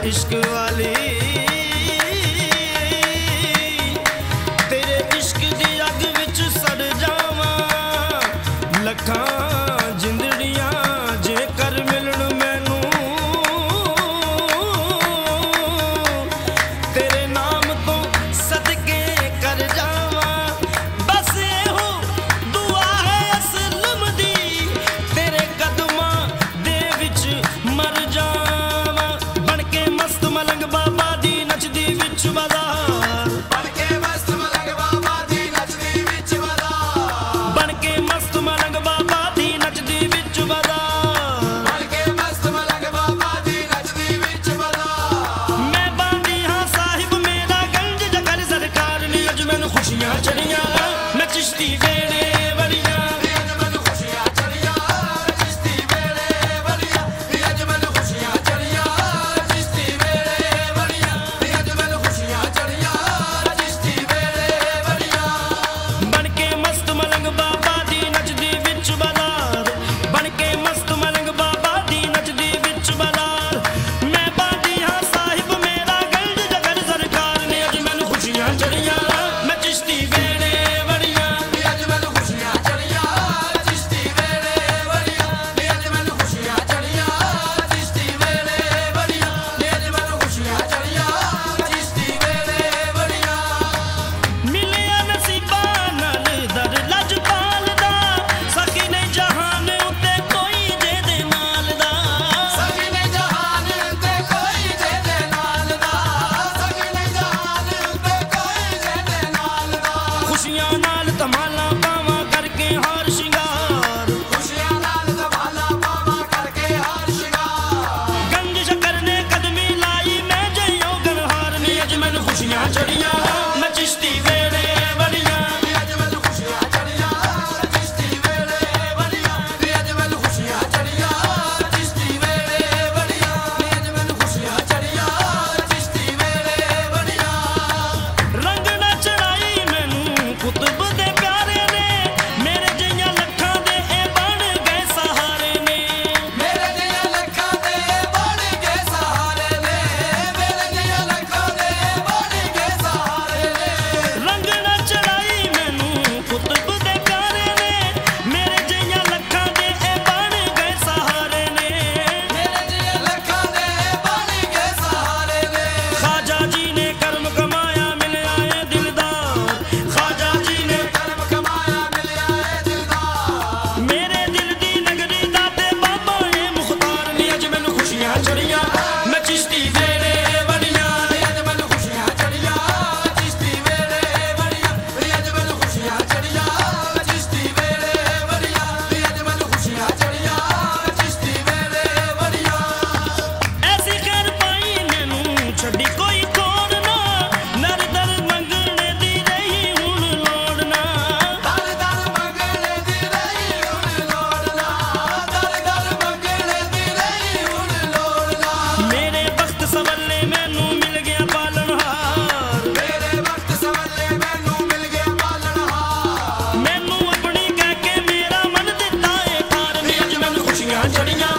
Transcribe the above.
इश्क वाली तेरे इश्क दी अग विच सड़ जावां लखां जिंदड़ियां जेकर मिलन मैनू तेरे नाम तो सदके कर जावां बस एहो दुआ है असलम दी तेरे कदमां दे विच मर जावां बन के मस्त मलंग बाबा दी नचदी विच बाजार बन के मस्त मलंग बाबा दी नचदी विच बाजार बन के मस्त मलंग बाबा दी नचदी विच बाजार बन के मस्त मलंग बाबा दी नचदी विच बाजार मैं बांदी हां साहिब मेरा गंज जकर सरकार नी अज मैनू खुशियां चढ़ियां मैं चिश्ती वेले वलियां अज मैनू खुशियां चढ़ियां चिश्ती वेले वलियां अज मैनू खुशियां चढ़ियां चिश्ती वेले वलियां अज मैनू खुशियां चढ़ियां चिश्ती वेले वलियां बन के मस्त मलंग बाबा दी नचदी विच बाजार बन के मस्त मलंग बाबा दी नचदी विच बाजार मैं बांदी हां साहिब मेरा गंज जगर सरकार ने अज मैनू खुशियां चढ़ियां मैं चिश्ती वेले वलियां अज मैनू खुशियां चढ़ियां चिश्ती वेले वलियां अज मैनू खुशियां चढ़ियां चिश्ती वेले वलियां अज मैनू खुशियां चढ़ियां चिश्ती वेले वलियां मिलिया नसीबा नाल दर लजपाल दा सखी ने जहान उत्ते कोई जे दे नाल दा सखी ने जहान उत्ते कोई जे दे नाल दा सखी ने जहान उत्ते कोई जे दे नाल दा खुशियां नाल धमाला पावां करके हार शिंगार खुशियां नाल धमाला पावां करके हार शिंगार गंज शकर ने कदमी लाई मैं जइयो गनहार नी अज मैनू खुशियां चढ़ियां मैं चिश्ती वेले वलियां अज मैनू खुशियां चढ़ियां चिश्ती वेले वलियां अज मैनू खुशियां चढ़ियां चिश्ती वेले वलियां अज मैनू खुशियां चढ़ियां चिश्ती वेले वलियां रंग ना चढ़ाई मैनू कुतुब दे प्यारे ने मेरे जियां लखां दे ए बन गए सहारे ने मेरे जियां लखां दे बन गए सहारे ने मेरे जियां लखां दे बन गए सहारे ने रंग ना चढ़ाई मैनू कुतुब दे प्यारे ने मेरे जियां लखां दे ए बन गए सहारे ने मेरे जियां लखां दे बन गए सहारे ने ख्वाजा जी ने कर्म कमाया मिले आए दिलदार ख्वाजा जी ने कर्म कमाया मिले आए दिलदार मेरे दिल दी नगरी दाते बाबा ए मुख्तार ने अज मैनू खुशियां चढ़ियां मैं चिश्ती वेले वलियां अज मैनू खुशियां चढ़ियां चिश्ती वेले वलियां अज मैनू खुशियां चढ़ियां चिश्ती वेले वलियां अज मैनू खुशियां चढ़ियां चिश्ती वेले वलियां ऐसी खैर पाई मैनू छड्डी कोई कोर ना नर दर मंगणे दी रही हुण लोड़ ना दर दर मंगणे दी रही हुण लोड़ ना दर दर मंगणे दी रही हुण लोड़ ना मेरे वक्त सवले मैनू मिल गया पालनहार मेरे वक्त सवले मैनू मिल गया पालनहार मैनू अपनी कह के मेरा मन दिता ए पार ने अज मैनू खुशियां चढ़ियां